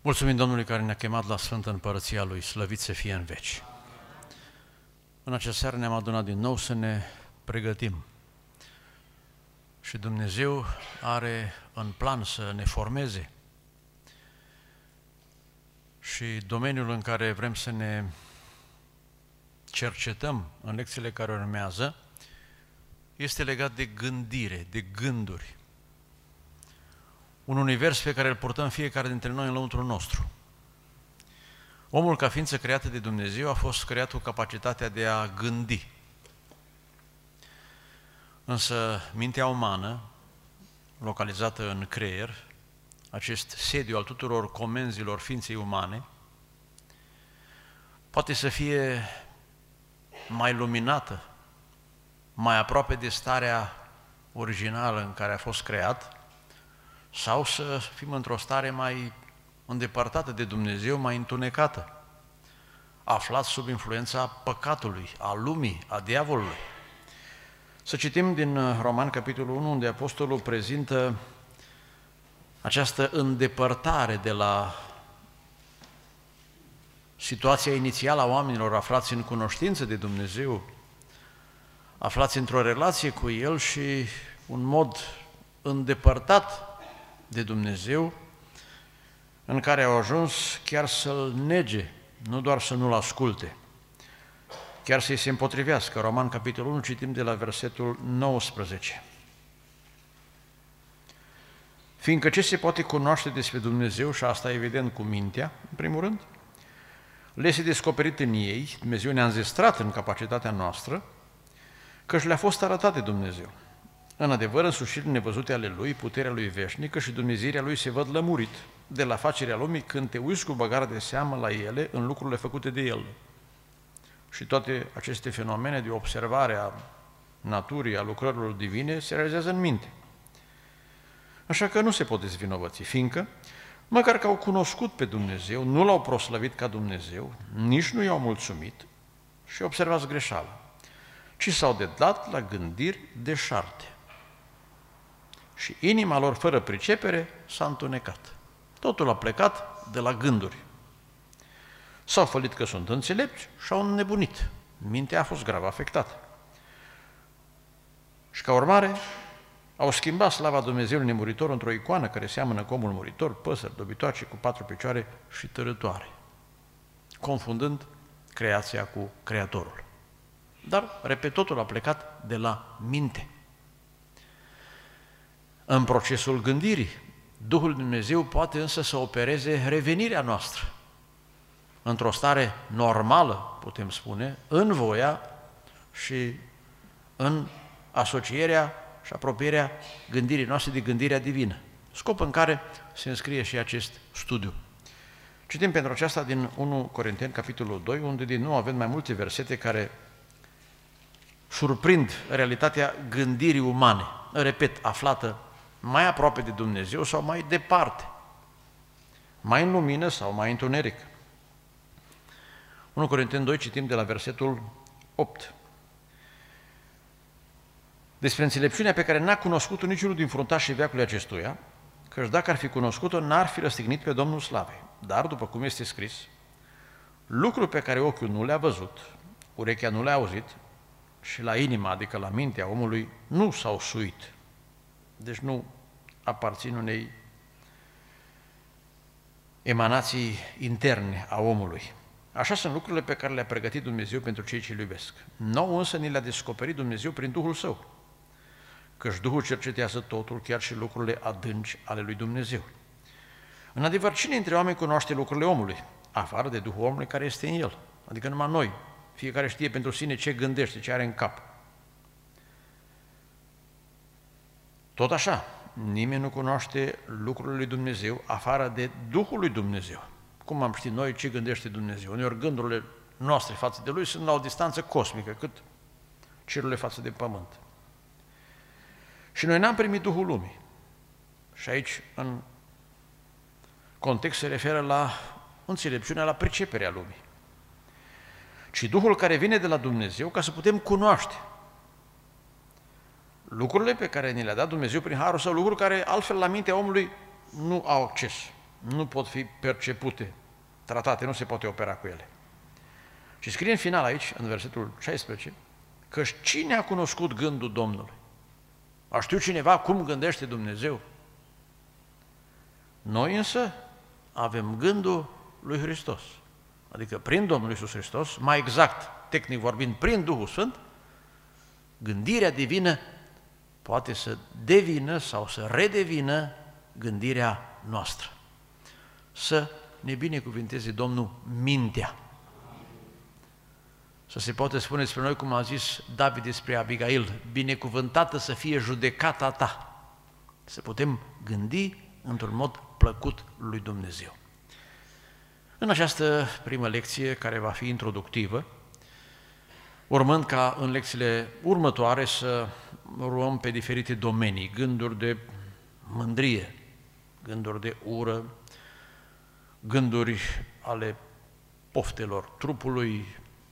Mulțumim Domnului care ne-a chemat la Sfântă Împărăția Lui, slăvit să fie în veci. În această seară ne-am adunat din nou să ne pregătim. Și Dumnezeu are în plan să ne formeze. Și domeniul în care vrem să ne cercetăm în lecțiile care urmează este legat de gândire, de gânduri. Un univers pe care îl purtăm fiecare dintre noi în lăuntrul nostru. Omul, ca ființă creată de Dumnezeu, a fost creat cu capacitatea de a gândi. Însă mintea umană, localizată în creier, acest sediu al tuturor comenzilor ființei umane, poate să fie mai luminată, mai aproape de starea originală în care a fost creat, sau să fim într-o stare mai îndepărtată de Dumnezeu, mai întunecată, aflat sub influența păcatului, a lumii, a diavolului. Să citim din Roman, capitolul 1, unde Apostolul prezintă această îndepărtare de la situația inițială a oamenilor aflați în cunoștință de Dumnezeu, aflați într-o relație cu El și un mod îndepărtat de Dumnezeu, în care au ajuns chiar să-L nege, nu doar să nu-L asculte, chiar să-i se împotrivească. Roman, capitolul 1, citim de la versetul 19. Fiindcă ce se poate cunoaște despre Dumnezeu, și asta evident cu mintea, în primul rând, le este descoperit în ei, Dumnezeu ne-a înzestrat în capacitatea noastră, căci le-a fost arătat de Dumnezeu. În adevăr, însușirile nevăzute ale Lui, puterea Lui veșnică și dumnezeirea Lui se văd lămurit de la facerea lumii când te uiți cu băgare de seamă la ele în lucrurile făcute de El. Și toate aceste fenomene de observare a naturii, a lucrărilor divine, se realizează în minte. Așa că nu se pot dezvinovăți, fiindcă, măcar că au cunoscut pe Dumnezeu, nu L-au proslăvit ca Dumnezeu, nici nu i-au mulțumit și observați greșeala, ci s-au dedat la gândiri deșarte. Și inima lor, fără pricepere, s-a întunecat. Totul a plecat de la gânduri. S-au fălit că sunt înțelepți și au înnebunit. Mintea a fost grav afectată. Și ca urmare, au schimbat slava Dumnezeului nemuritor într-o icoană care seamănă cu omul muritor, păsări, dobitoace cu 4 picioare și tărâtoare, confundând creația cu Creatorul. Dar, repet, totul a plecat de la minte. În procesul gândirii, Duhul Dumnezeu poate însă să opereze revenirea noastră într-o stare normală, putem spune, în voia și în asocierea și apropierea gândirii noastre de gândirea divină, scop în care se înscrie și acest studiu. Citim pentru aceasta din 1 Corinteni, capitolul 2, unde din nou avem mai multe versete care surprind realitatea gândirii umane, repet, aflată mai aproape de Dumnezeu sau mai departe, mai în lumină sau mai în întuneric. 1 Corinteni 2, citim de la versetul 8. Despre înțelepciunea pe care n-a cunoscut-o niciunul din fruntașii veacului acestuia, căci dacă ar fi cunoscut-o, n-ar fi răstignit pe Domnul Slavei. Dar, după cum este scris, lucruri pe care ochiul nu le-a văzut, urechea nu le-a auzit și la inima, adică la mintea omului, nu s-au suit. Deci nu aparțin unei emanații interne a omului. Așa sunt lucrurile pe care le-a pregătit Dumnezeu pentru cei ce îl iubesc. Nouă însă ni le-a descoperit Dumnezeu prin Duhul Său, căci Duhul cercetează totul, chiar și lucrurile adânci ale lui Dumnezeu. În adevăr, cine dintre oameni cunoaște lucrurile omului, afară de Duhul omului care este în el? Adică numai noi. Fiecare știe pentru sine ce gândește, ce are în cap. Tot așa, nimeni nu cunoaște lucrurile lui Dumnezeu afară de Duhul lui Dumnezeu. Cum am ști noi ce gândește Dumnezeu? Uneori gândurile noastre față de Lui sunt la o distanță cosmică, cât cerurile față de pământ. Și noi n-am primit Duhul lumii. Și aici, în context, se referă la înțelepciunea, la priceperea lumii. Ci Duhul care vine de la Dumnezeu ca să putem cunoaște lucrurile pe care ni le-a dat Dumnezeu prin harul Său, lucruri care altfel la mintea omului nu au acces. nu pot fi percepute, tratate, nu se poate opera cu ele. Și scrie în final aici, în versetul 16, că cine a cunoscut gândul Domnului? A știut cineva cum gândește Dumnezeu? Noi însă avem gândul lui Hristos, adică prin Domnul Iisus Hristos, mai exact, tehnic vorbind, prin Duhul Sfânt, gândirea divină poate să devină sau să redevină gândirea noastră. Să ne binecuvinteze Domnul mintea. Să se poate spune despre noi, cum a zis David despre Abigail, binecuvântată să fie judecata ta. Să putem gândi într-un mod plăcut lui Dumnezeu. În această primă lecție, care va fi introductivă, urmând ca în lecțiile următoare să luăm pe diferite domenii, gânduri de mândrie, gânduri de ură, gânduri ale poftelor trupului.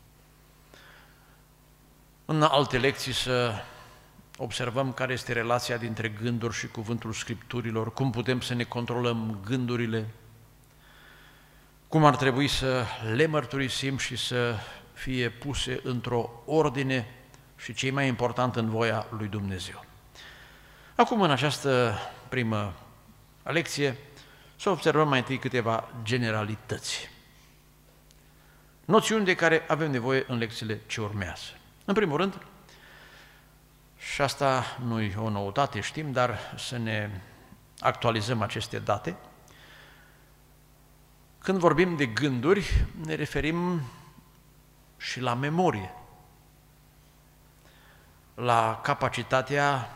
În alte lecții să observăm care este relația dintre gânduri și cuvântul Scripturilor, cum putem să ne controlăm gândurile, cum ar trebui să le mărturisim și să fie puse într-o ordine și, ce e mai important, în voia lui Dumnezeu. Acum, în această primă lecție, să observăm mai întâi câteva generalități, noțiuni de care avem nevoie în lecțiile ce urmează. În primul rând, și asta nu e o noutate, știm, dar să ne actualizăm aceste date, când vorbim de gânduri, ne referim și la memorie, la capacitatea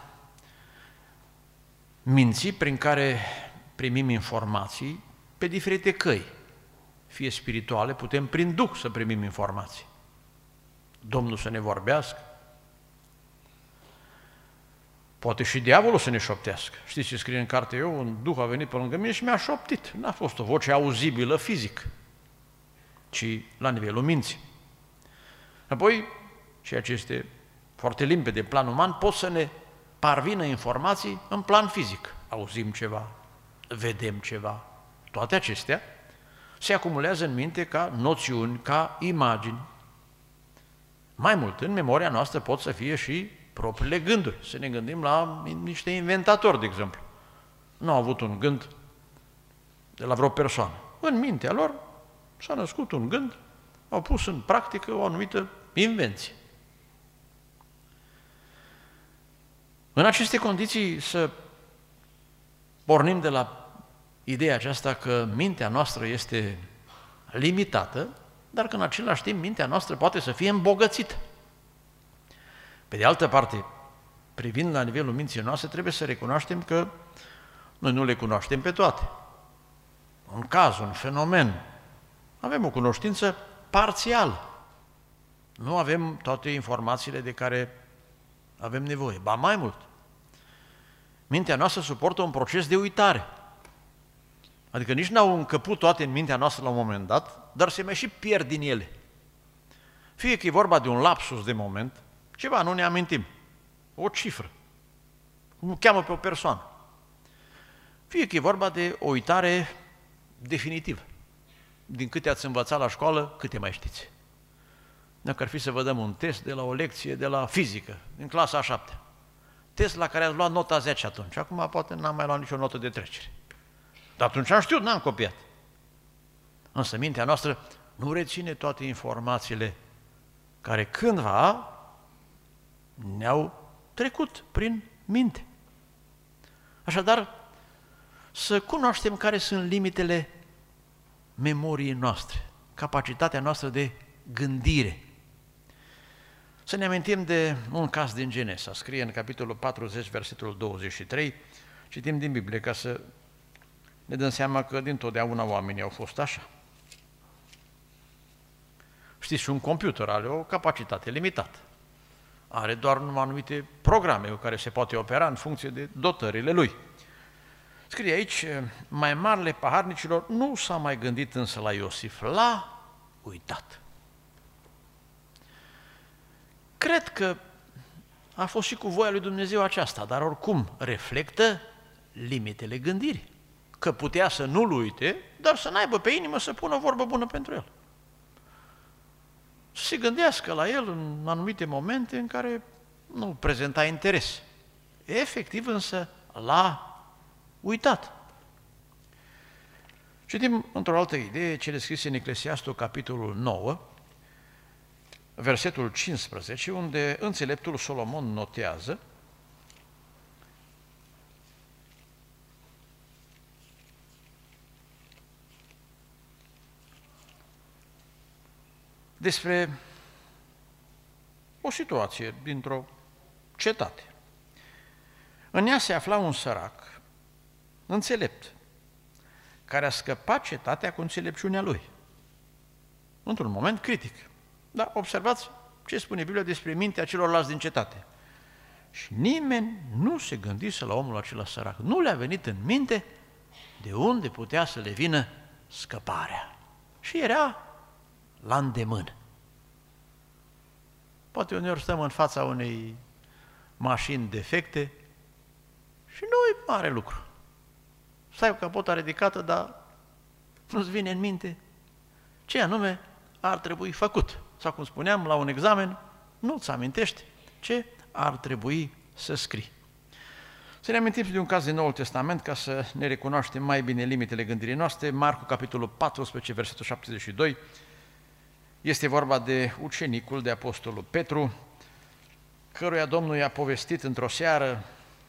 minții prin care primim informații pe diferite căi, fie spirituale, putem prin Duh să primim informații. Domnul să ne vorbească, poate și diavolul să ne șoptească. Știți ce scrie în carte? Eu, un duh a venit pe lângă mine și mi-a șoptit. N-a fost o voce auzibilă fizic, ci la nivelul minții. Apoi, ceea ce este foarte limpede, plan uman, pot să ne parvină informații în plan fizic. Auzim ceva, vedem ceva. Toate acestea se acumulează în minte ca noțiuni, ca imagini. Mai mult, în memoria noastră pot să fie și propriile gânduri. Să ne gândim la niște inventatori, de exemplu. Nu au avut un gând de la vreo persoană. În mintea lor s-a născut un gând, au pus în practică o anumită invenție. În aceste condiții să pornim de la ideea aceasta că mintea noastră este limitată, dar că în același timp mintea noastră poate să fie îmbogățită. Pe de altă parte, privind la nivelul minții noastre, trebuie să recunoaștem că noi nu le cunoaștem pe toate. Un caz, un fenomen, avem o cunoștință parțială. Nu avem toate informațiile de care avem nevoie. Ba mai mult, mintea noastră suportă un proces de uitare. Adică nici n-au încăput toate în mintea noastră la un moment dat, dar se mai și pierd din ele. Fie că e vorba de un lapsus de moment, ceva nu ne amintim, o cifră, cum cheamă pe o persoană. Fie că e vorba de o uitare definitivă. Din câte ați învățat la școală, câte mai știți? Dacă ar fi să vă dăm un test de la o lecție de la fizică, din clasa a 7-a, test la care ați luat nota 10 atunci, acum poate n-am mai luat nicio notă de trecere. Dar atunci am știut, n-am copiat. Însă mintea noastră nu reține toate informațiile care cândva ne-au trecut prin minte. Așadar, să cunoaștem care sunt limitele memoriei noastre, capacitatea noastră de gândire. Să ne amintim de un caz din Genesa, scrie în capitolul 40, versetul 23, citim din Biblie ca să ne dăm seama că dintotdeauna oamenii au fost așa. Știți, și un computer are o capacitate limitată. Are doar numai anumite programe cu care se poate opera în funcție de dotările lui. Scrie aici, mai marile paharnicilor nu s-a mai gândit însă la Iosif, l-a uitat. Cred că a fost și cu voia lui Dumnezeu aceasta, dar oricum reflectă limitele gândirii. că putea să nu-l uite, dar să n-aibă pe inimă să pună o vorbă bună pentru el. Să se gândească la el în anumite momente în care nu prezenta interes. Efectiv însă l-a uitat. Citim într-o altă idee, cele scrise în Eclesiastul, capitolul 9, versetul 15, unde înțeleptul Solomon notează: despre o situație dintr-o cetate. În ea se afla un sărac, înțelept, care a scăpat cetatea cu înțelepciunea lui, într-un moment critic. Dar observați ce spune Biblia despre mintea celorlalți din cetate. Și nimeni nu se gândise la omul acela sărac. Nu le-a venit în minte de unde putea să le vină scăparea. Și era la îndemână. Poate uneori stăm în fața unei mașini defecte și nu-i mare lucru. Stai cu capota ridicată, dar nu-ți vine în minte ce anume ar trebui făcut. Sau cum spuneam, la un examen, nu-ți amintești ce ar trebui să scrii. Să ne amintim de un caz din Noul Testament ca să ne recunoaștem mai bine limitele gândirii noastre. Marcu, capitolul 14, versetul 72, este vorba de ucenicul, de apostolul Petru, căruia Domnul i-a povestit într-o seară,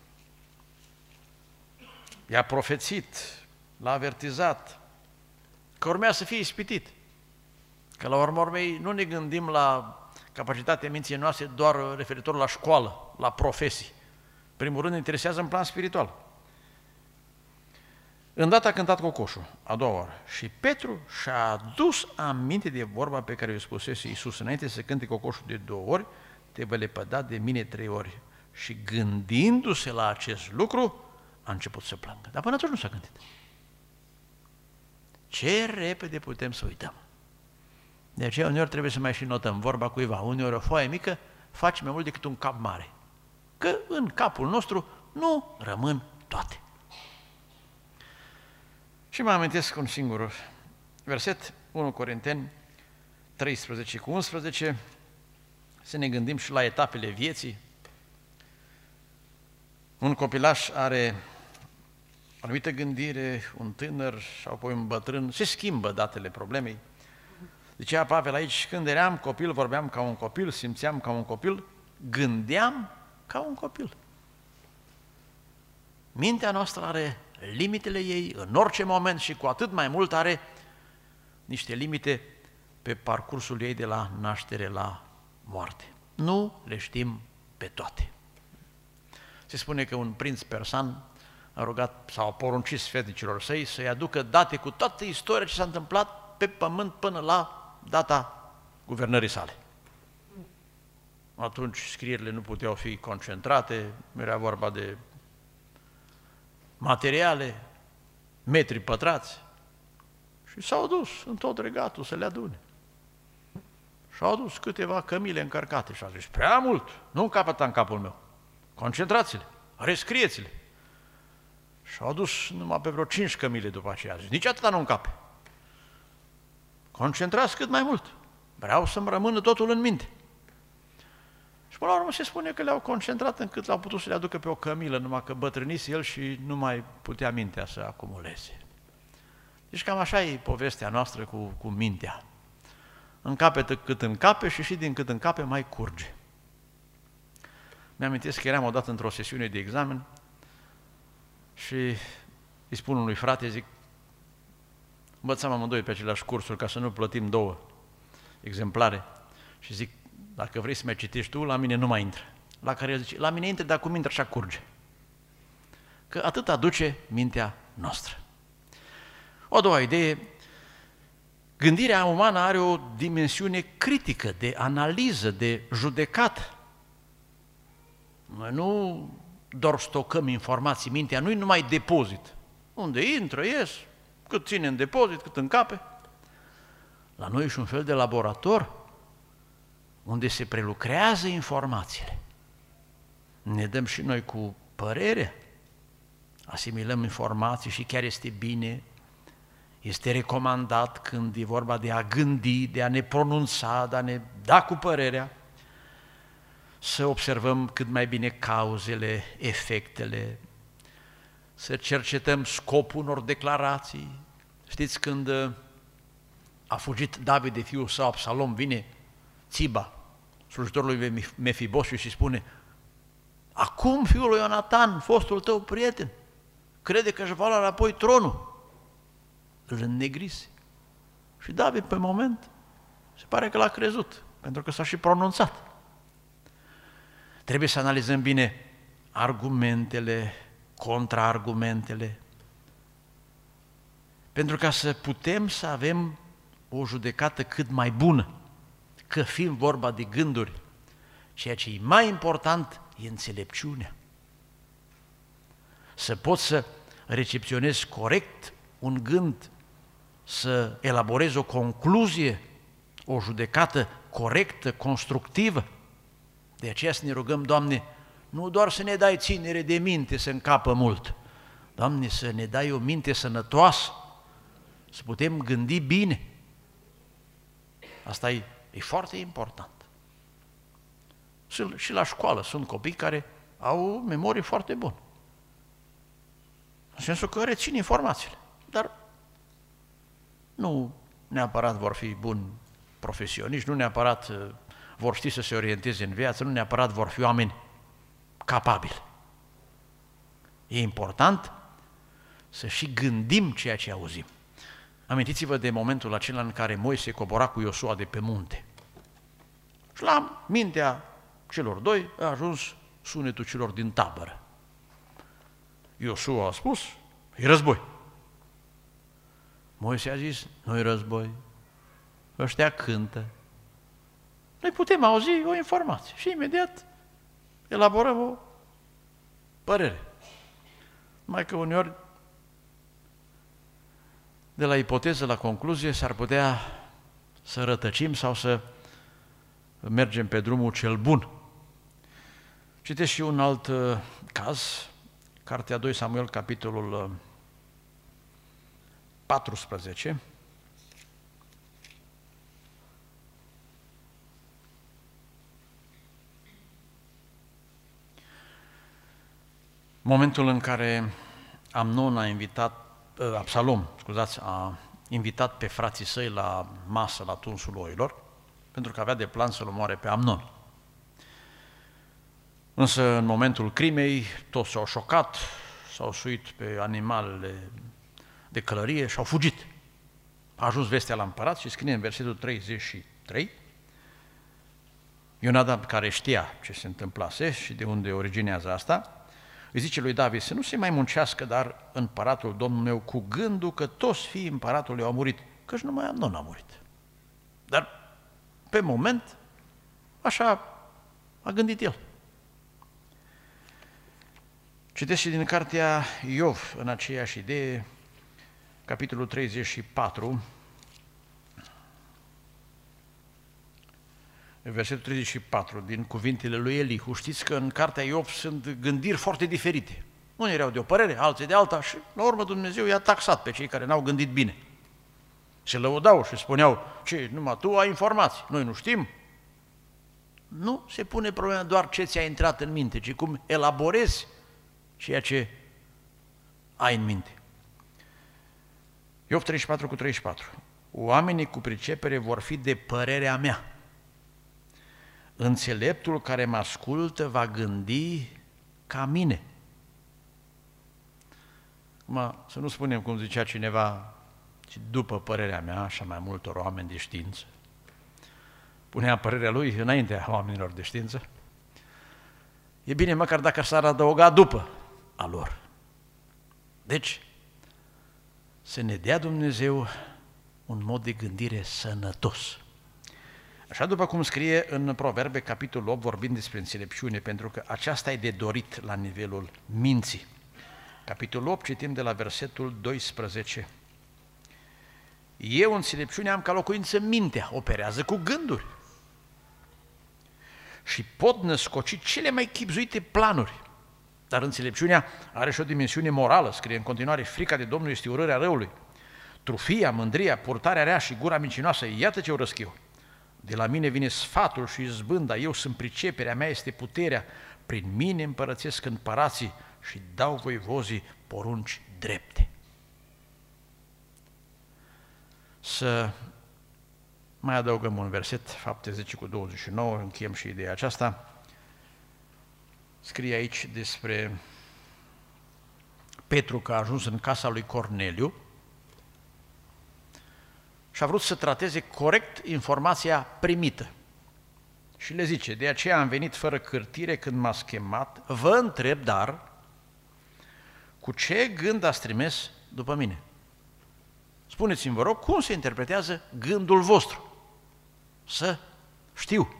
i-a profețit, l-a avertizat că urmea să fie ispitit. Că la urma urmei nu ne gândim la capacitatea minții noastre doar referitor la școală, la profesii. Primul rând ne interesează în plan spiritual. Îndată a cântat cocoșul, a doua oară, și Petru și-a adus aminte de vorba pe care i-a spusese Iisus: înainte să cânte cocoșul de 2 ori, te vei lepăda de mine 3 ori. Și gândindu-se la acest lucru, a început să plângă. Dar până atunci nu s-a gândit. Ce repede putem să uităm. De aceea uneori trebuie să mai și notăm vorba cuiva. Uneori o foaie mică face mai mult decât un cap mare. Că în capul nostru nu rămân toate. Și mă amintesc un singur verset, 1 Corinteni 13:11, să ne gândim și la etapele vieții. Un copilaș are o anumită gândire, un tânăr și apoi un bătrân, se schimbă datele problemei. Zicea Pavel aici: când eram copil, vorbeam ca un copil, simțeam ca un copil, gândeam ca un copil. Mintea noastră are limitele ei în orice moment și cu atât mai mult are niște limite pe parcursul ei de la naștere la moarte. Nu le știm pe toate. Se spune că un prinț persan a rugat sau a poruncit sfetnicilor săi să-i aducă date cu toată istoria ce s-a întâmplat pe pământ până la data guvernării sale. Atunci scrierile nu puteau fi concentrate, era vorba de materiale, metri pătrați, și s-au dus în tot regatul să le adune. Și-au adus câteva cămile încărcate și au zis: prea mult, nu încapă în capul meu, concentrați-le, rescrieți-le. Și-au adus numai pe vreo 5 cămile după aceea, zis: nici atâta nu încape. Concentrați cât mai mult, vreau să-mi rămână totul în minte. Și până la urmă se spune că le-au concentrat încât l-au putut să le aducă pe o cămilă, numai că bătrânise el și nu mai putea mintea să acumuleze. Deci cam așa e povestea noastră cu mintea. Încape cât încape și din cât încape mai curge. Mi-amintesc că eram odată într-o sesiune de examen și îi spun unui frate, zic: învățam amândoi pe aceleași cursuri ca să nu plătim 2 exemplare, și zic: dacă vrei să mai citești tu, la mine nu mai intră. La care el zice: la mine intră, dar cum intră așa curge. Că atât aduce mintea noastră. O a doua idee: gândirea umană are o dimensiune critică, de analiză, de judecat. Noi nu doar stocăm informații, mintea nu e numai depozit. Unde intră, ies, cât ține în depozit, cât încape. La noi e și un fel de laborator unde se prelucrează informațiile. Ne dăm și noi cu părere. asimilăm informații și chiar este bine, este recomandat când e vorba de a gândi, de a ne pronunța, de a ne da cu părerea, să observăm cât mai bine cauzele, efectele, să cercetăm scopul unor declarații. Știți, când a fugit David de fiul său Absalom, vine Țiba, slujitorul lui Mefiboshe, și spune: acum fiul lui Ionatan, fostul tău prieten, crede că își va lua înapoi tronul. Îl înnegrise. Și David, pe moment, se pare că l-a crezut, pentru că s-a și pronunțat. Trebuie să analizăm bine argumentele, contraargumentele, pentru ca să putem să avem o judecată cât mai bună, că fiind vorba de gânduri, ceea ce e mai important e înțelepciunea. Să poți să recepționezi corect un gând, să elaborezi o concluzie, o judecată corectă, constructivă. De aceea să ne rugăm, Doamne, nu doar să ne dai ținere de minte să încapă mult, Doamne, să ne dai o minte sănătoasă, să putem gândi bine. Asta e foarte important. Și la școală sunt copii care au memorie foarte bună, în sensul că rețin informațiile, dar nu neapărat vor fi buni profesioniști, nu neapărat vor ști să se orienteze în viață, nu neapărat vor fi oameni capabili. E important să și gândim ceea ce auzim. Amintiți-vă de momentul acela în care Moise cobora cu Iosua de pe munte. Și la mintea celor doi a ajuns sunetul celor din tabără. Iosua a spus: e război. Moise a zis: nu-i război, ăștia cântă. Noi putem auzi o informație și imediat elaborăm o părere. Numai că uneori, de la ipoteză la concluzie, s-ar putea să rătăcim sau să mergem pe drumul cel bun. Citesc și un alt caz, Cartea 2 Samuel, capitolul 14. Momentul în care Absalom a invitat pe frații săi la masă, la tunsul oilor, pentru că avea de plan să-l omoare pe Amnon. Însă, în momentul crimei, toți s-au șocat, s-au suit pe animalele de călărie și au fugit. A ajuns vestea la împărat și scrie în versetul 33, Ionadab, care știa ce se întâmplase și de unde originează asta, îi zice lui David să nu se mai muncească, dar împăratul Domnul meu, cu gândul că toți fiii împăratului au murit, căci numai Amnon a murit. Dar, pe moment, așa a gândit el. Citesc și din cartea Iov, în aceeași idee, capitolul 34, versetul 34, din cuvintele lui Elihu. Știți că în cartea Iov sunt gândiri foarte diferite. Unii erau de o părere, alții de alta și, la urmă, Dumnezeu i-a taxat pe cei care n-au gândit bine. Se lăudau și spuneau: ce, numai tu ai informații, noi nu știm. Nu se pune problema doar ce ți-a intrat în minte, ci cum elaborezi ceea ce ai în minte. Iov 34:34. Oamenii cu pricepere vor fi de părerea mea. Înțeleptul care mă ascultă va gândi ca mine. Să nu spunem cum zicea cineva, ci după părerea mea și a mai multor oameni de știință. Punea părerea lui înaintea oamenilor de știință. E bine măcar dacă s-ar adăuga după a lor. Deci, să ne dea Dumnezeu un mod de gândire sănătos. Așa după cum scrie în Proverbe, capitolul 8, vorbind despre înțelepciune, pentru că aceasta e de dorit la nivelul minții. Capitolul 8, citim de la versetul 12. Eu, înțelepciunea, am ca locuință mintea, operează cu gânduri și pot născoci cele mai chibzuite planuri. Dar înțelepciunea are și o dimensiune morală, scrie în continuare, frica de Domnul este urârea răului. Trufia, mândria, purtarea rea și gura mincinoasă, iată ce urăsc eu. De la mine vine sfatul și izbânda, eu sunt priceperea, mea este puterea, prin mine împărățesc împărații și dau voivozii porunci drepte. Să mai adăugăm un verset, Fapte 10:29, încheiem și ideea aceasta. Scrie aici despre Petru că a ajuns în casa lui Corneliu și a vrut să trateze corect informația primită. Și le zice, de aceea am venit fără cârtire când m-ați chemat, vă întreb, dar, cu ce gând ați trimis după mine? Spuneți-mi, vă rog, cum se interpretează gândul vostru? Să știu.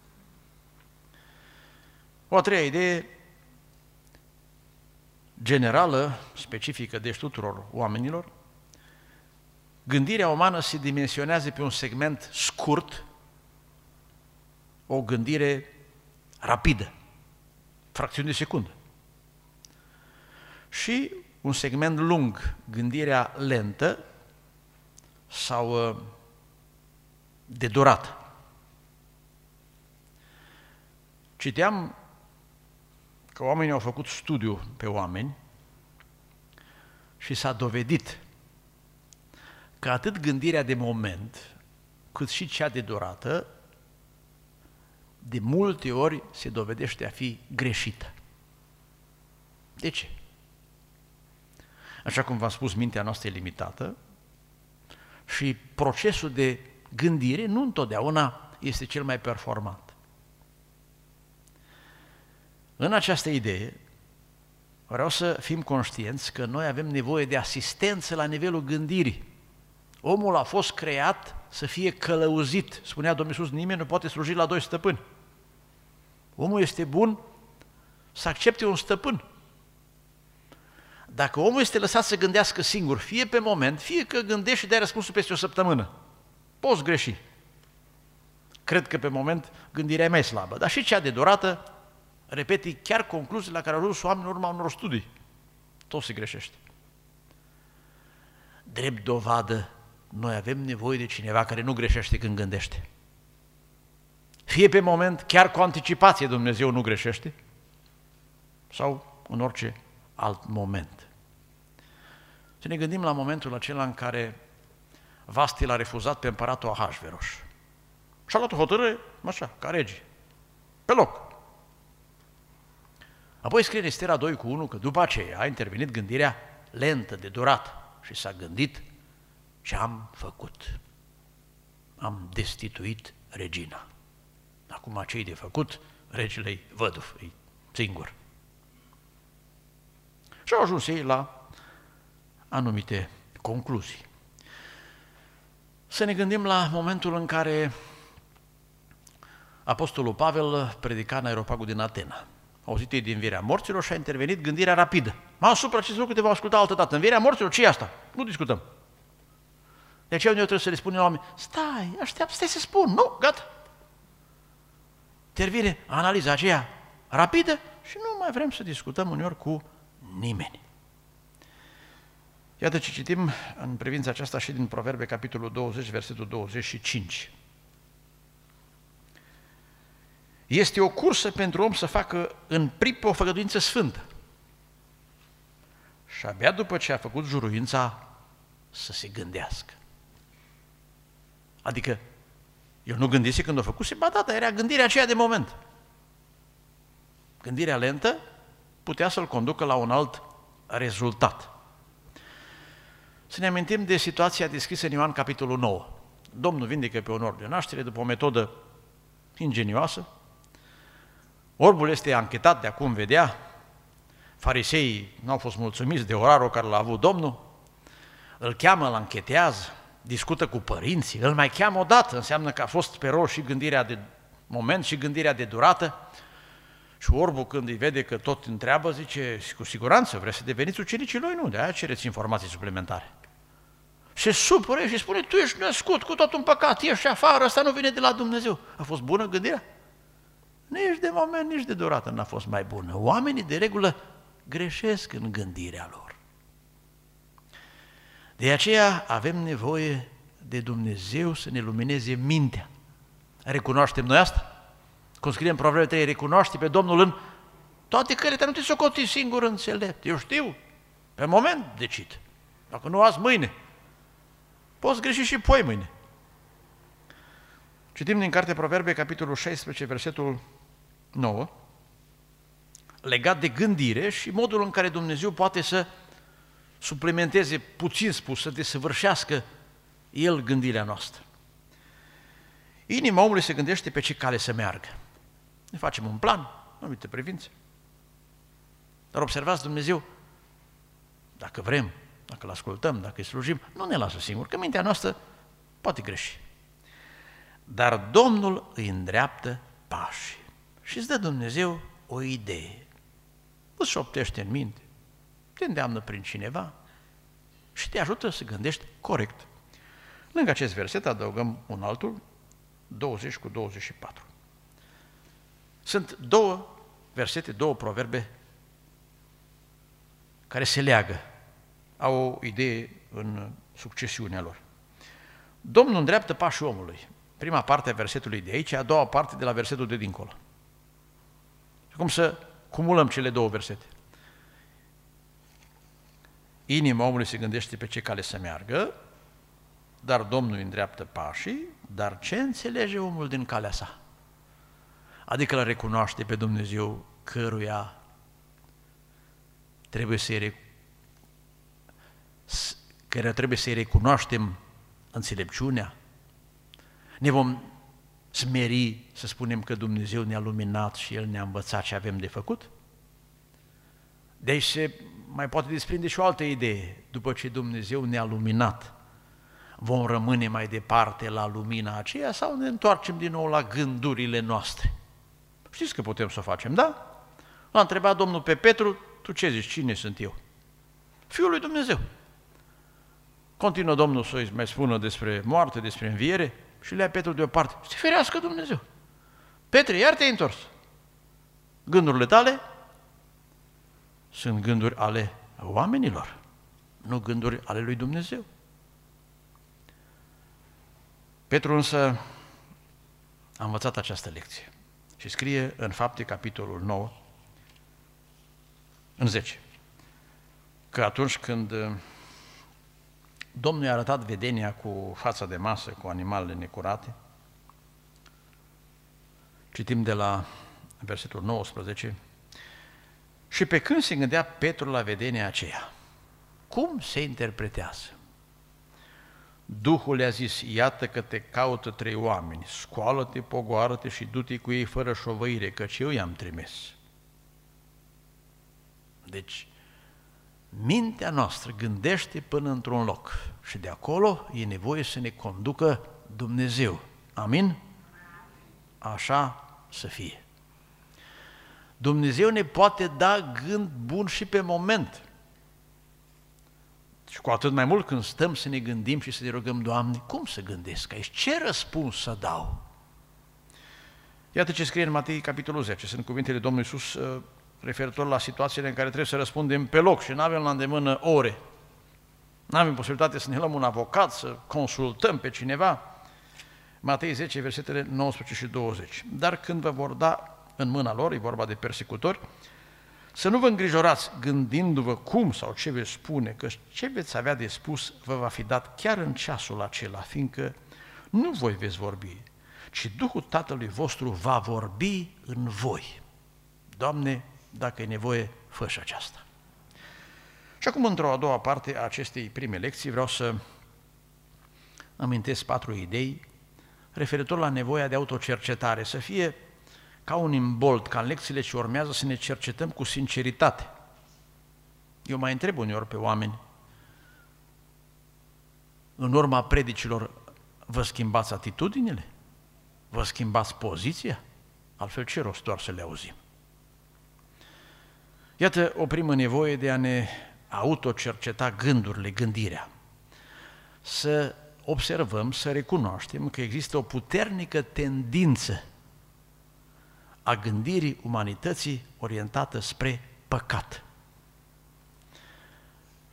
O a treia idee, generală, specifică deci tuturor oamenilor, gândirea umană se dimensionează pe un segment scurt, o gândire rapidă, fracțiuni de secundă. Și un segment lung, gândirea lentă sau de durată. Citeam că oamenii au făcut studiu pe oameni și s-a dovedit că atât gândirea de moment, cât și cea de durată, de multe ori se dovedește a fi greșită. De ce? Așa cum v-am spus, mintea noastră e limitată și procesul de gândire nu întotdeauna este cel mai performant. În această idee, vreau să fim conștienți că noi avem nevoie de asistență la nivelul gândirii. Omul a fost creat să fie călăuzit. Spunea Domnul Iisus, nimeni nu poate sluji la doi stăpâni. Omul este bun să accepte un stăpân. Dacă omul este lăsat să gândească singur, fie pe moment, fie că gândești și dai răspunsul peste o săptămână, poți greși. Cred că pe moment gândirea e mai slabă, dar și cea de durată, repeti chiar concluziile la care au ajuns oamenii în urma unor studii. Tot se greșește. Drept dovadă, noi avem nevoie de cineva care nu greșește când gândește. Fie pe moment, chiar cu anticipație Dumnezeu nu greșește, sau în orice alt moment. Să ne gândim la momentul acela în care Vasti l-a refuzat pe împăratul Ahasveros. Și-a luat o hotărâre, așa, ca rege, pe loc. Apoi scrie în Estera 2:1 că după aceea a intervenit gândirea lentă, de durată și s-a gândit ce am făcut. Am destituit regina. Acum ce-i de făcut? Regele-i văduv, e singur. Și au ajuns ei la anumite concluzii. Să ne gândim la momentul în care Apostolul Pavel predica în Areopagul din Atena. Au auzit ei de învierea morților și a intervenit gândirea rapidă. Asupra acest lucru te va asculta altă dată. Învierea morților, ce e asta? Nu discutăm. De aceea noi trebuie să le spunem la oameni, stai, așteaptă, stai să spun, nu, gata. Intervine analiza aceea rapidă și nu mai vrem să discutăm uneori cu nimeni. Iată ce citim în privința aceasta și din Proverbe, capitolul 20, versetul 25. Este o cursă pentru om să facă în pripă o făgăduință sfântă. Și abia după ce a făcut juruința să se gândească. Adică, el nu gândise când o făcuse, ba da, era gândirea aceea de moment. Gândirea lentă putea să-l conducă la un alt rezultat. Să ne amintim de situația descrisă în Ioan, capitolul 9. Domnul vindecă pe un orb de naștere după o metodă ingenioasă. Orbul este anchetat de acum vedea. Fariseii nu au fost mulțumiți de orarul care l-a avut Domnul. Îl cheamă, îl anchetează, discută cu părinții, îl mai cheamă odată, înseamnă că a fost pe rol și gândirea de moment și gândirea de durată. Și orbul, când îi vede că tot întreabă, zice, cu siguranță, vreți să deveniți ucenicii lui? Nu, de-aia cereți informații suplimentare. Se supără și spune, tu ești născut cu tot un păcat, ești afară, ăsta nu vine de la Dumnezeu. A fost bună gândirea? Nici de moment, nici de durată n-a fost mai bună. Oamenii de regulă greșesc în gândirea lor. De aceea avem nevoie de Dumnezeu să ne lumineze mintea. Recunoaștem noi asta? Cum scrie în Proverbe 3, recunoaște pe Domnul în toate cările, nu te socoti singur înțelept. Eu știu, pe moment decid. Dacă nu azi, mâine. Poți greși și poi mâine. Citim din Cartea Proverbe, capitolul 16, versetul 9, legat de gândire și modul în care Dumnezeu poate să suplimenteze, puțin spus, să desăvârșească El gândirea noastră. Inima omului se gândește pe ce cale să meargă. Ne facem un plan, anumite privințe. Dar observați, Dumnezeu, dacă vrem, dacă îl ascultăm, dacă îi slujim, nu ne lasă singur, că mintea noastră poate greși. Dar Domnul îi îndreaptă pașii și îți dă Dumnezeu o idee. Îți șoptește în minte, te îndeamnă prin cineva și te ajută să gândești corect. Lângă acest verset adăugăm un altul, 20 cu 24. Sunt două versete, două proverbe care se leagă, au o idee în succesiunea lor. Domnul îndreaptă pașii omului. Prima parte a versetului de aici, a doua parte de la versetul de dincolo. Cum să cumulăm cele două versete? Inima omului se gândește pe ce cale să meargă, dar Domnul îi îndreaptă pașii, dar ce înțelege omul din calea sa? Adică îl recunoaște pe Dumnezeu căruia trebuie să-i recunoaștem înțelepciunea. Ne vom smeri să spunem că Dumnezeu ne-a luminat și El ne-a învățat ce avem de făcut? De aici se mai poate desprinde și o altă idee. După ce Dumnezeu ne-a luminat, vom rămâne mai departe la lumina aceea sau ne întoarcem din nou la gândurile noastre? Știți că putem să o facem, da? L-a întrebat Domnul pe Petru, tu ce zici, cine sunt eu? Fiul lui Dumnezeu. Continuă Domnul să-i mai spună despre moarte, despre înviere și le ia Petru deoparte. Să te ferească Dumnezeu. Petre, iar te-ai întors. Gândurile tale sunt gânduri ale oamenilor, nu gânduri ale lui Dumnezeu. Petru însă a învățat această lecție și scrie în Fapte, capitolul 9, în 10, că atunci când Domnul i-a arătat vedenia cu fața de masă, cu animalele necurate, citim de la versetul 19, și pe când se gândea Petru la vedenia aceea, cum se interpretează? Duhul le-a zis, iată că te caută 3 oameni, scoală-te, pogoară-te și du-te cu ei fără șovăire, căci eu i-am trimis. Deci, mintea noastră gândește până într-un loc și de acolo e nevoie să ne conducă Dumnezeu. Amin? Așa să fie. Dumnezeu ne poate da gând bun și pe moment. Și cu atât mai mult când stăm să ne gândim și să ne rugăm, Doamne, cum să gândesc aici? Ce răspuns să dau? Iată ce scrie în Matei, capitolul 10. Sunt cuvintele Domnului Iisus referitor la situațiile în care trebuie să răspundem pe loc și nu avem la îndemână ore. Nu avem posibilitate să ne luăm un avocat, să consultăm pe cineva. Matei 10, versetele 19 și 20. Dar când vă vor da în mâna lor, e vorba de persecutori, să nu vă îngrijorați gândindu-vă cum sau ce veți spune, că ce veți avea de spus vă va fi dat chiar în ceasul acela, fiindcă nu voi veți vorbi, ci Duhul Tatălui vostru va vorbi în voi. Doamne, dacă e nevoie, fă și aceasta. Și acum, într-o a doua parte a acestei prime lecții, vreau să amintesc 4 idei referitor la nevoia de autocercetare, să fie ca un imbold, ca în lecțiile ce urmează să ne cercetăm cu sinceritate. Eu mai întreb uneori pe oameni, în urma predicilor, vă schimbați atitudinile? Vă schimbați poziția? Altfel ce rost doar să le auzim? Iată o primă nevoie de a ne autocerceta gândurile, gândirea. Să observăm, să recunoaștem că există o puternică tendință a gândirii umanității orientată spre păcat.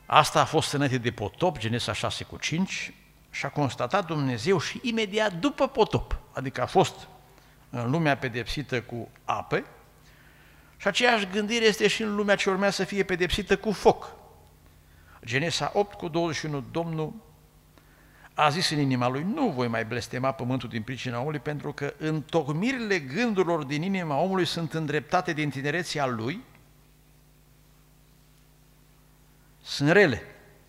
Asta a fost înainte de potop, Genesa 6:5, și a constatat Dumnezeu și imediat după potop, adică a fost în lumea pedepsită cu apă, și aceeași gândire este și în lumea ce urmează să fie pedepsită cu foc. Genesa 8:21, Domnul a zis în inima lui: nu voi mai blestema pământul din pricina omului, pentru că întocmirile gândurilor din inima omului sunt îndreptate din tinerețea lui, sunt rele,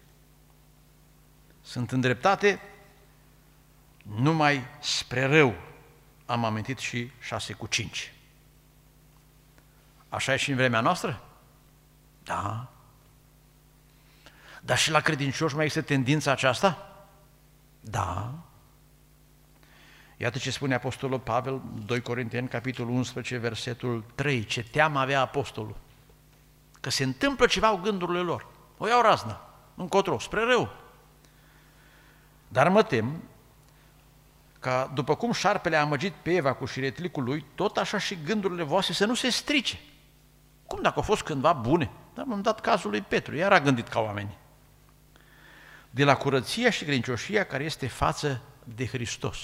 sunt îndreptate numai spre rău. Am amintit și 6:5. Așa e și în vremea noastră? Da. Dar și la credincioși mai există tendința aceasta? Da. Iată ce spune Apostolul Pavel, 2 Corinteni, capitolul 11, versetul 3. Ce teamă avea apostolul! Că se întâmplă ceva cu gândurile lor. O iau raznă, încotro, spre rău. Dar mă tem ca, după cum șarpele a amăgit pe Eva cu șiretlicul lui, tot așa și gândurile voastre să nu se strice. Cum dacă au fost cândva bune? Dar m-am dat cazul lui Petru, iar a gândit ca oamenii. De la curăția și credincioșia care este față de Hristos.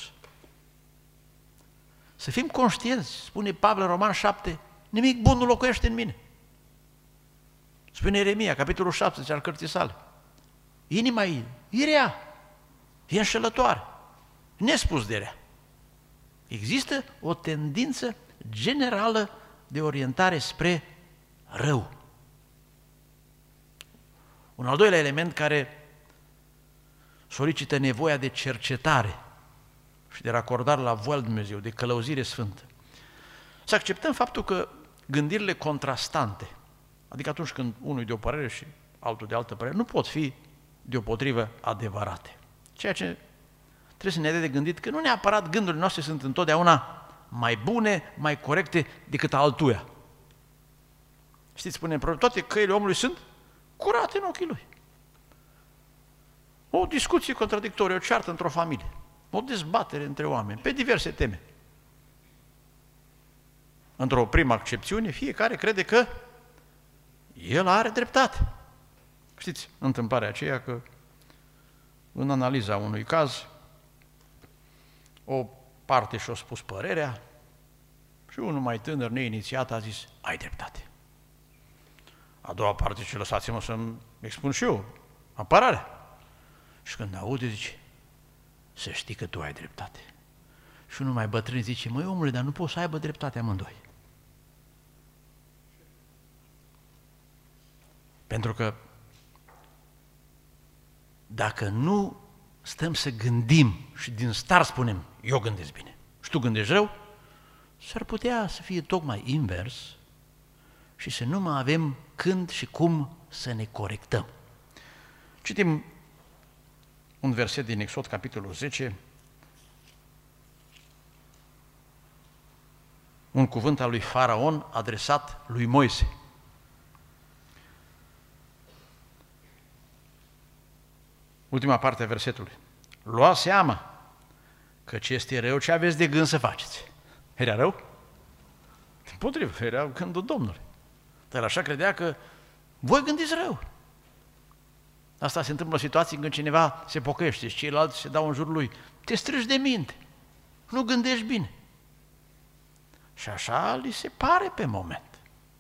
Să fim conștienți, spune Pavel în Roman 7, nimic bun nu locuiește în mine. Spune Ieremia, capitolul 7 al cărții sale. Inima ei e rea, e înșelătoare, nespus de rea. Există o tendință generală de orientare spre rău. Un al doilea element care solicită nevoia de cercetare și de racordare la voia lui Dumnezeu, de călăuzire sfântă. Să acceptăm faptul că gândirile contrastante, adică atunci când unul e de o părere și altul de altă părere, nu pot fi deopotrivă adevărate. Ceea ce trebuie să ne dea de gândit că nu neapărat gândurile noastre sunt întotdeauna mai bune, mai corecte decât altuia. Știți, spune în proverb, toate căile omului sunt curate în ochii lui. O discuție contradictorie, o ceartă într-o familie, o dezbatere între oameni, pe diverse teme. Într-o primă accepțiune, fiecare crede că el are dreptate. Știți, întâmplarea aceea că în analiza unui caz, o parte și-a spus părerea și unul mai tânăr, neinițiat, a zis: ai dreptate. A doua parte, ce lăsați-mă să-mi expun și eu apărarea. Și când aude, zice: să știi că tu ai dreptate. Și unul mai bătrân zice: măi omule, dar nu poți să aibă dreptate amândoi. Pentru că dacă nu stăm să gândim și din start spunem: eu gândesc bine și tu gândești rău, s-ar putea să fie tocmai invers și să nu mai avem când și cum să ne corectăm. Citim un verset din Exod, capitolul 10, un cuvânt al lui Faraon adresat lui Moise. Ultima parte a versetului. Luați seama că ce este rău ce aveți de gând să faceți. Era rău? Împotrivă, era gândul Domnului. Dar așa credea că voi gândiți rău. Asta se întâmplă în situații când cineva se pocăiește și ceilalți se dau în jurul lui. Te strigi de minte, nu gândești bine. Și așa li se pare pe moment.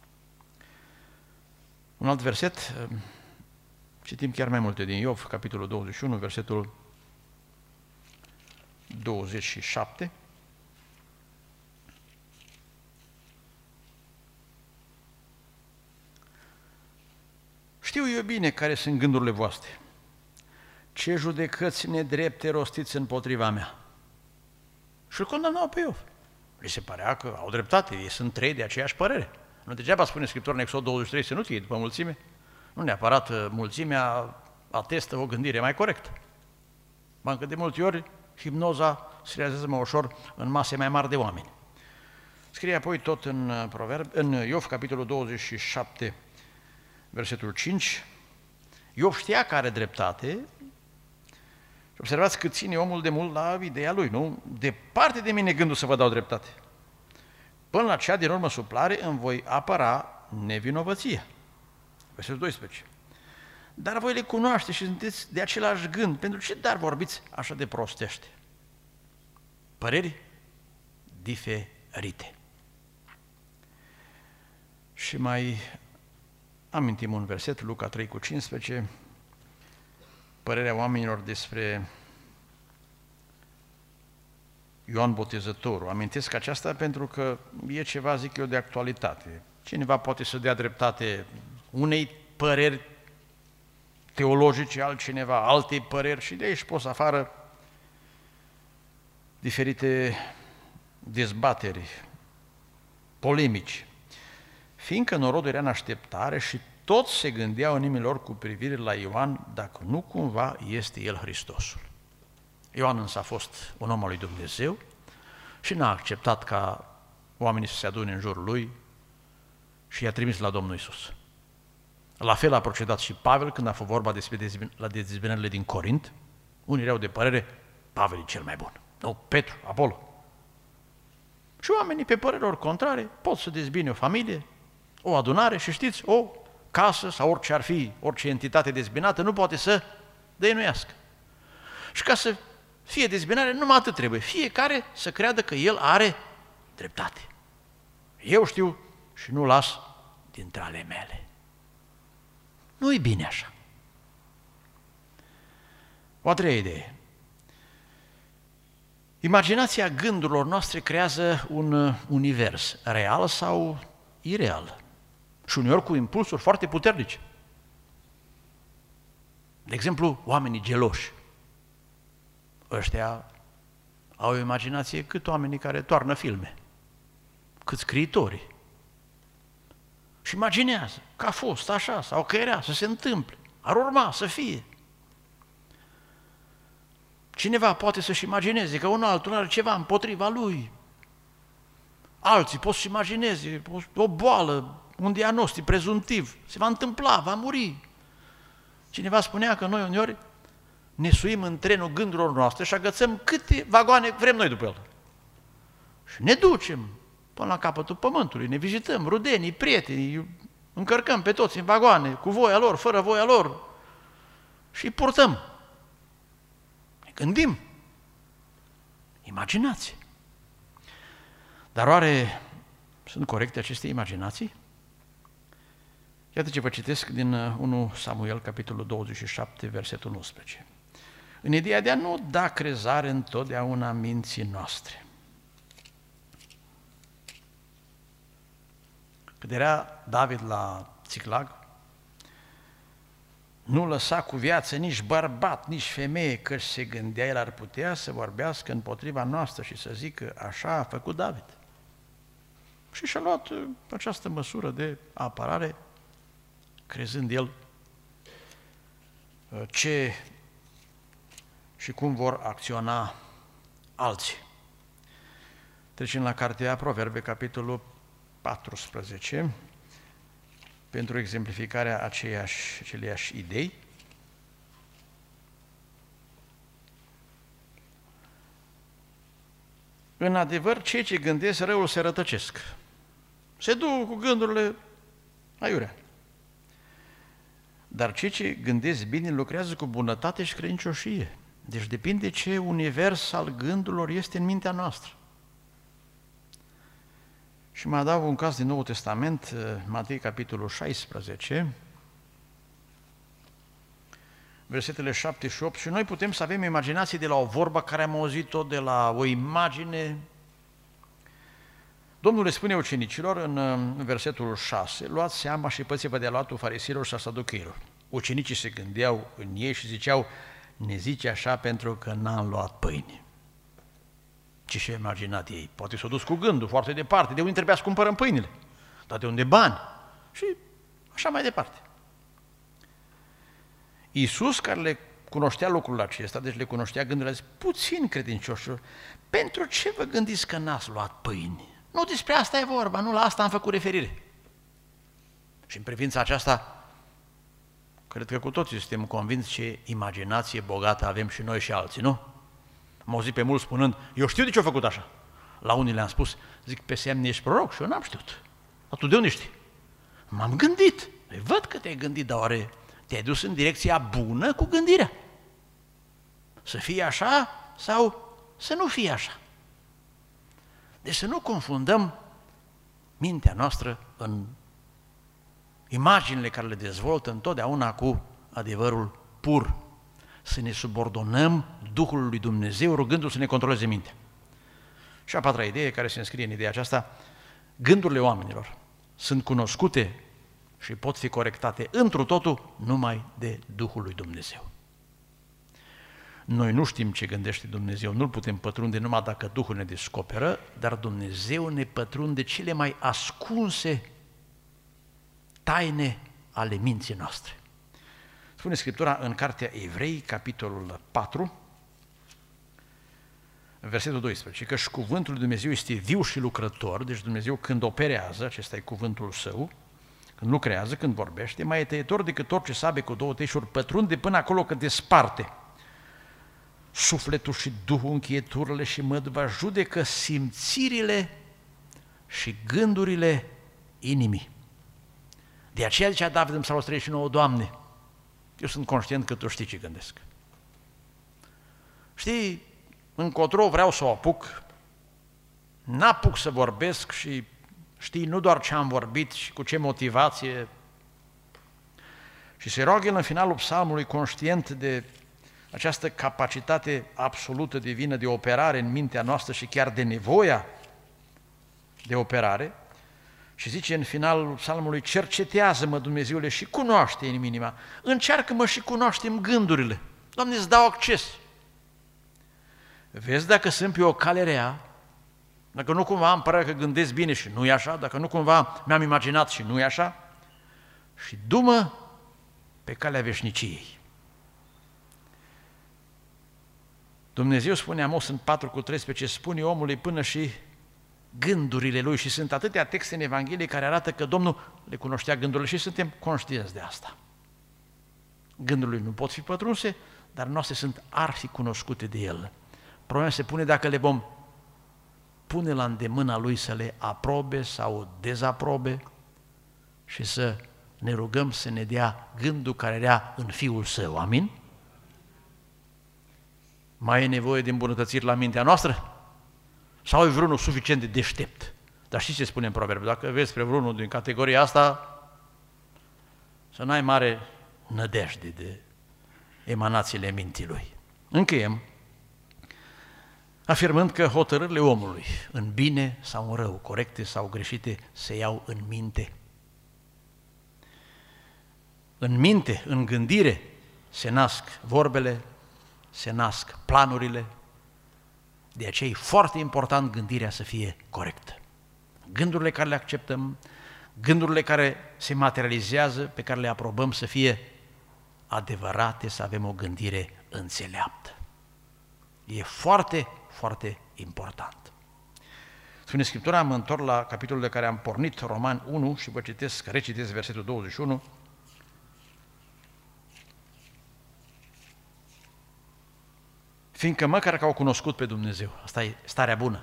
Un alt verset, citim chiar mai multe din Iov, capitolul 21, versetul 27. Știu eu bine care sunt gândurile voastre. Ce judecăți nedrepte rostiți împotriva mea. Și îl condamnau pe Iov. Li se părea că au dreptate, ei sunt trei de aceeași părere. Nu degeaba spune Scriptura în Exod 23 să nu fie după mulțime. Nu neapărat mulțimea atestă o gândire mai corectă. Bancă de multe ori hipnoza se realizează mai ușor în mase mai mari de oameni. Scrie apoi tot în Iov, capitolul 27, versetul 5, Iov știa că are dreptate și observați că ține omul de mult la ideea lui, nu? Departe de mine gândul să vă dau dreptate. Până la cea din urmă suplare îmi voi apăra nevinovăția. Versetul 12. dar voi le cunoașteți și sunteți de același gând. Pentru ce dar vorbiți așa de prostește? Păreri diferite. Și mai amintim un verset, Luca 3:15, părerea oamenilor despre Ioan Botezătorul. Amintesc aceasta pentru că e ceva, zic eu, de actualitate. Cineva poate să dea dreptate unei păreri teologice, altcineva alte păreri și de aici poți afară diferite dezbateri, polemici. Fiindcă norodul era în așteptare și toți se gândeau în inimile lor cu privire la Ioan dacă nu cumva este el Hristosul. Ioan însă a fost un om al lui Dumnezeu și n-a acceptat ca oamenii să se adune în jurul lui și i-a trimis la Domnul Iisus. La fel a procedat și Pavel când a fost vorba la dezbinările din Corint. Unii erau de părere, Pavel e cel mai bun, nu Petru, Apollo. Și oamenii pe părerea lor contrare pot să dezbine o familie, o adunare și știți, o casă sau orice ar fi, orice entitate dezbinată nu poate să dăinuiască. Și ca să fie dezbinare, numai atât trebuie. Fiecare să creadă că el are dreptate. Eu știu și nu las dintre ale mele. Nu-i bine așa. O a treia idee. Imaginația gândurilor noastre creează un univers real sau ireal și uneori cu impulsuri foarte puternice. De exemplu, oamenii geloși. Ăștia au o imaginație cât oamenii care toarnă filme, cât scriitorii. Și imaginează că a fost așa sau că era să se întâmple, ar urma să fie. Cineva poate să-și imagineze că un altul are ceva împotriva lui. Alții pot să-și imagineze o boală, un diagnostic prezumtiv, se va întâmpla, va muri. Cineva spunea că noi uneori ne suim în trenul gândurilor noastre și agățăm câte vagoane vrem noi după el. Și ne ducem până la capătul pământului, ne vizităm rudenii, prietenii, încărcăm pe toți în vagoane, cu voia lor, fără voia lor și îi purtăm. Ne gândim. Imaginație. Dar oare sunt corecte aceste imaginații? Iată ce vă citesc din 1 Samuel, capitolul 27, versetul 11. În ideea de a nu da crezare întotdeauna minții noastre. Când era David la Țiclag, nu lăsa cu viață nici bărbat, nici femeie, că se gândea el ar putea să vorbească împotriva noastră și să zică așa a făcut David. Și și-a luat această măsură de apărare, crezând el ce și cum vor acționa alții. Trecem la cartea Proverbe, capitolul 14, pentru exemplificarea aceleiași idei. În adevăr, cei ce gândesc răul se rătăcesc. Se duc cu gândurile aiurea. Dar cei ce gândesc bine lucrează cu bunătate și credincioșie. Deci depinde ce univers al gândurilor este în mintea noastră. Și mai adaug un caz din Noul Testament, Matei, capitolul 16, versetele 7 și 8, și noi putem să avem imaginații de la o vorbă care am auzit-o, de la o imagine. Domnul le spune ucenicilor în versetul 6, luați seama și păți-vă de luatul fariseilor și a saducheilor. Ucenicii se gândeau în ei și ziceau, ne zice așa pentru că n-am luat pâine. Ce și-a imaginat ei? Poate s-au dus cu gândul foarte departe, de unde trebuia să cumpărăm pâinile, dar de unde bani și așa mai departe. Iisus, care le cunoștea lucrul acesta, deci le cunoștea gândurile, a zis, puțin credincioșilor, pentru ce vă gândiți că n-ați luat pâine? Nu despre asta e vorba, nu la asta am făcut referire. Și în privința aceasta, cred că cu toții suntem convinți ce imaginație bogată avem și noi și alții, nu? Am auzit pe mulți spunând, eu știu de ce a făcut așa. La unii le-am spus, zic, pe semne ești proroc și eu n-am știut. Dar tu de unde știi? M-am gândit. Văd că te-ai gândit, dar oare Te-ai dus în direcția bună cu gândirea. Să fie așa sau să nu fie așa. Deci să nu confundăm mintea noastră în imaginile care le dezvoltă întotdeauna cu adevărul pur. Să ne subordonăm Duhului lui Dumnezeu rugându-L să ne controleze mintea. Și a patra idee care se înscrie în ideea aceasta, gândurile oamenilor sunt cunoscute și pot fi corectate întru totul numai de Duhul lui Dumnezeu. Noi nu știm ce gândește Dumnezeu, nu-L putem pătrunde numai dacă Duhul ne descoperă, dar Dumnezeu ne pătrunde cele mai ascunse taine ale minții noastre. Spune Scriptura în Cartea Evrei, capitolul 4, versetul 12, că și cuvântul lui Dumnezeu este viu și lucrător, deci Dumnezeu când operează, acesta e cuvântul Său, când lucrează, când vorbește, mai e tăietor decât orice sabie cu două tăișuri, pătrunde până acolo că desparte sufletul și Duhul, încheieturile și măduva, judecă simțirile și gândurile inimii. De aceea zicea David în Psalmul 39, Doamne, eu sunt conștient că Tu știi ce gândesc. Știi, încotro vreau să o apuc, n-apuc să vorbesc și știi nu doar ce am vorbit și cu ce motivație. Și se roagă el în finalul psalmului, conștient de această capacitate absolută divină de operare în mintea noastră și chiar de nevoia de operare, și zice în finalul psalmului, cercetează-mă, Dumnezeule, și cunoaște în inima, încearcă-mă și cunoaște-mi gândurile. Doamne, îți dau acces. Vezi dacă sunt pe o cale rea, dacă nu cumva îmi pare că gândesc bine și nu e așa, dacă nu cumva mi-am imaginat și nu e așa, și du-mă pe calea veșniciei. Dumnezeu spune Amos în 4:13, spune omului până și gândurile lui, și sunt atâtea texte în Evanghelie care arată că Domnul le cunoștea gândurile și suntem conștienți de asta. Gândurile nu pot fi pătrunse, dar noastre sunt arhi cunoscute de El. Problema se pune dacă le vom pune la îndemâna Lui să le aprobe sau dezaprobe și să ne rugăm să ne dea gândul care era în Fiul Său. Amin? Mai e nevoie de îmbunătățiri la mintea noastră? Sau e vreunul suficient de deștept? Dar știți ce spune în Proverbe? Dacă vezi spre vreunul din categoria asta, să n-ai mare nădejde de emanațiile minții lui. Încheiem afirmând că hotărârile omului, în bine sau în rău, corecte sau greșite, se iau în minte. În minte, în gândire, se nasc vorbele, se nasc planurile. De aceea e foarte important gândirea să fie corectă. Gândurile care le acceptăm, gândurile care se materializează, pe care le aprobăm, să fie adevărate, să avem o gândire înțeleaptă. E foarte, foarte important. Spune Scriptura, mă întorc la capitolul de care am pornit, Romani 1, și vă recitesc versetul 21. Fiindcă măcar că au cunoscut pe Dumnezeu, asta e starea bună,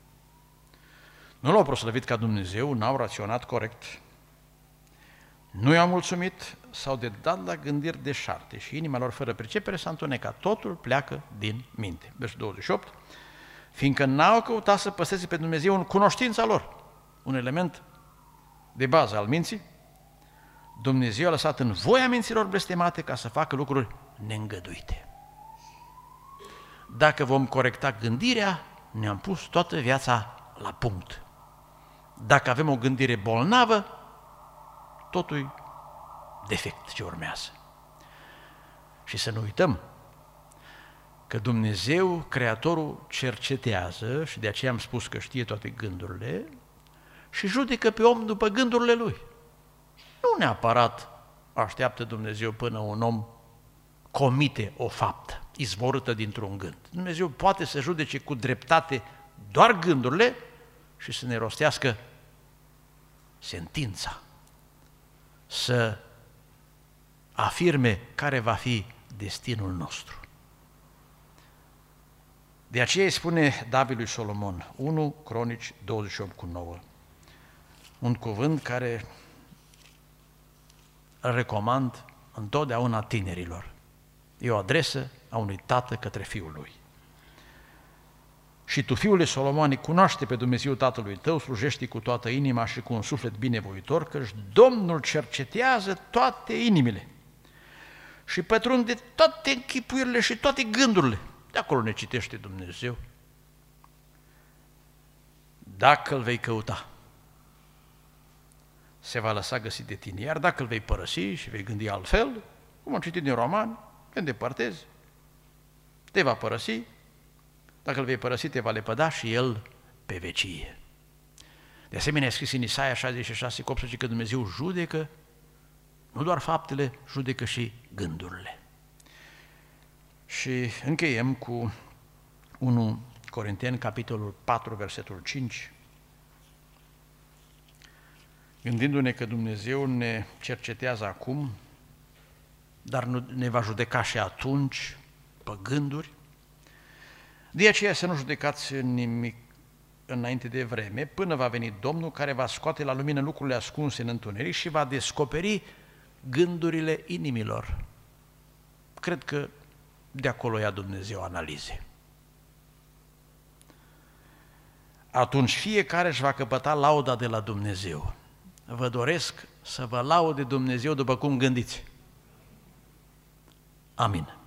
nu l-au proslăvit ca Dumnezeu, n-au raționat corect, nu i-au mulțumit, s-au dedat la gândiri deșarte și inima lor fără pricepere s-a întunecat. Totul pleacă din minte. Versul 28. Fiindcă n-au căutat să păstreze pe Dumnezeu în cunoștința lor, un element de bază al minții, Dumnezeu a lăsat în voia minților blestemate ca să facă lucruri neîngăduite. Dacă vom corecta gândirea, ne-am pus toată viața la punct. Dacă avem o gândire bolnavă, totul e defect ce urmează. Și să nu uităm că Dumnezeu, Creatorul, cercetează, și de aceea am spus că știe toate gândurile, și judecă pe om după gândurile lui. Nu neapărat așteaptă Dumnezeu până un om comite o faptă izvorâtă dintr-un gând. Dumnezeu poate să judece cu dreptate doar gândurile și să ne rostească sentința, să afirme care va fi destinul nostru. De aceea îi spune David lui Solomon, 1 Cronici 28:9, un cuvânt care îl recomand întotdeauna tinerilor. E o adresă a unui tată către fiul lui. Și tu, fiule Solomone, cunoaște pe Dumnezeu tatălui tău, slujește cu toată inima și cu un suflet binevoitor, căci Domnul cercetează toate inimile și pătrunde toate închipuirile și toate gândurile. De acolo ne citește Dumnezeu. Dacă îl vei căuta, se va lăsa găsit de tine, iar dacă îl vei părăsi și vei gândi altfel, cum am citit din Roman, te îndepărtezi, te va părăsi, dacă îl vei părăsi, te va lepăda și el pe vecie. De asemenea, e scris în Isaia 66, 18, că Dumnezeu judecă, nu doar faptele, judecă și gândurile. Și încheiem cu 1 Corinteni, capitolul 4, versetul 5. Gândindu-ne că Dumnezeu ne cercetează acum, dar nu ne va judeca și atunci pe gânduri. De aceea să nu judecați nimic înainte de vreme, până va veni Domnul care va scoate la lumină lucrurile ascunse în întuneric și va descoperi gândurile inimilor. Cred că de acolo ia Dumnezeu analize. Atunci fiecare își va căpăta lauda de la Dumnezeu. Vă doresc să vă laude Dumnezeu după cum gândiți. Amin.